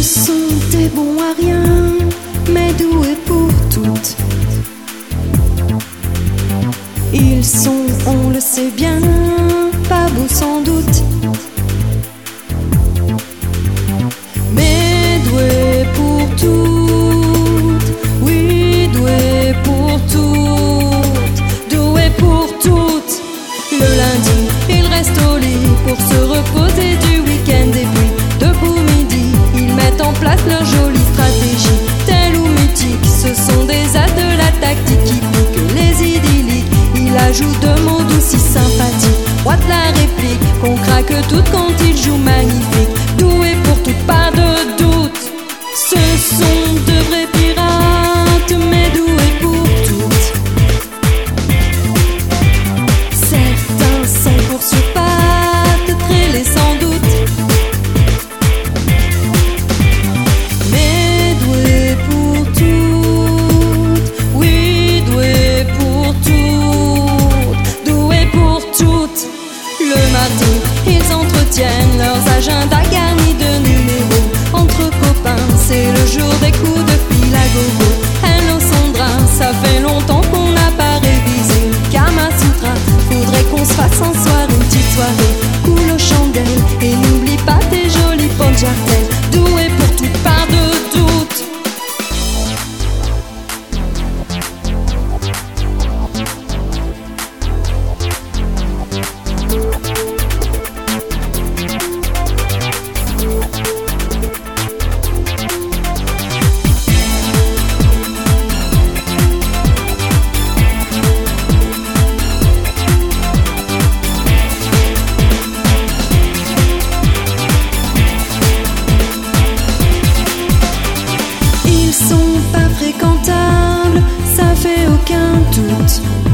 sont des bons à rien, mais doués pour toutes. Ils sont, on le sait bien, pas beaux sans doute, mais doués pour toutes. Oui, doués pour toutes, doués pour toutes. Le lundi, ils restent au lit pour se reposer du week-end, et puis debout midi, ils mettent en place leur jolie stratégie. Telle ou mythique, ce sont des as de la tactique qui piquent les idylliques. Il ajoute deux mots doux si sympathiques, roi de la réplique, qu'on craque toutes quand il joue magnifique. Doué pour toutes, pas de doute. Ce sont de vrais pirates, mais doués pour toutes. Certains sont pour sur pattes, trélés sans doute, mais doués pour toutes. Oui, doués pour toutes, doués pour toutes. Le mardi, ils entretiennent leurs agendas garnis de numéros. Entre copains, c'est le jour des coups de fil à gogo. Hello Sandra, ça fait longtemps qu'on n'a pas révisé le Kama Sutra. Faudrait qu'on se fasse un soir, une petite soirée cool aux chandelles. Et n'oublie pas tes jolis potes jartelles. Doué pour toutes, pas de doute. Ils sont pas fréquentables, ça fait aucun doute,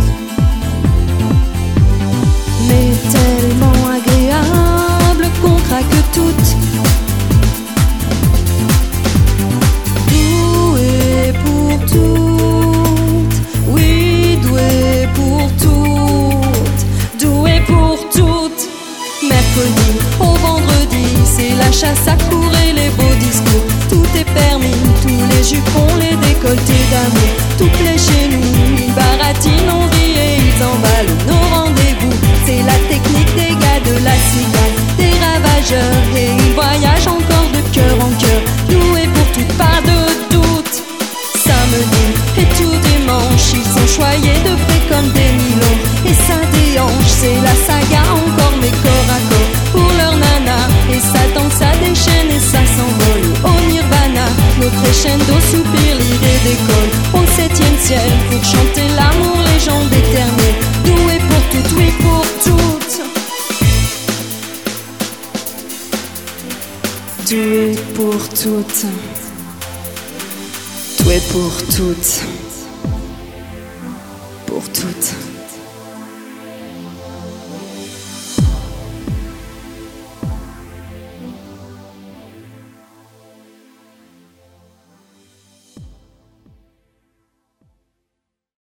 mais tellement agréables qu'on craque toutes. Doués pour toutes, oui, doués pour toutes, doués pour toutes. Mercredi au vendredi, c'est la chasse à court et les beaux discours. Tout est permis, tous les jupons, les décolletés d'amour. Tout plaît chez nous, ils baratinent, on rit et ils emballent nos rendez-vous. C'est la technique des gars de la cigale, des ravageurs, et ils voyagent encore de cœur en cœur. Doués pour toutes, pas de doute. Samedi et tout dimanche, ils sont choyés de près comme des nylons. Et ça déhanche, c'est la saga encore, mais corps à corps pour leur nana. Et ça tangue, ça déchaîne et ça s'envole au nirvana. Nos crescendo soupirent, l'idée décolle au 7e ciel pour chanter l'amour, légende éternelle. Doué pour toutes, oui pour toutes. Doué pour toutes, doué pour toutes, pour toutes.